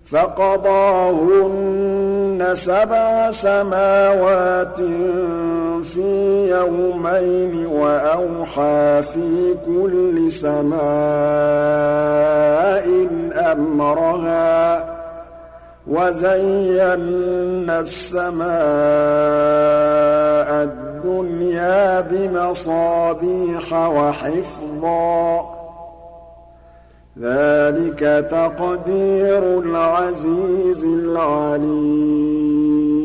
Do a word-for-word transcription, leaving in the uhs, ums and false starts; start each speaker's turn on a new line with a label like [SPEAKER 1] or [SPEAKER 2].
[SPEAKER 1] فَقَضَاهُنَّ سَبْعَ سَمَاوَاتٍ فِي يَوْمَيْنِ وَأَوْحَىٰ فِي كُلِّ سَمَاءٍ أَمْرَهَا ۚ وَزَيَّنَّا السَّمَاءَ الدُّنْيَا بِمَصَابِيحَ وَحِفْظًا ۚ ذَٰلِكَ تَقْدِيرُ الْعَزِيزِ الْعَلِيمِ